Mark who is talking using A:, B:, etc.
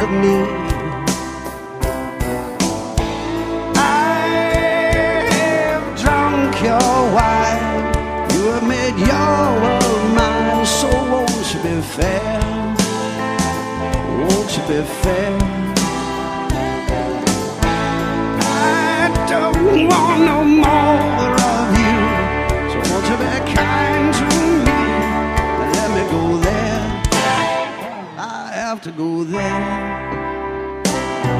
A: of me. I have drunk your wine, you have made your world mine. So won't you be fair? Won't you be fair? I don't want no more of you, so won't you be kind to me and let me go there? I have to go there.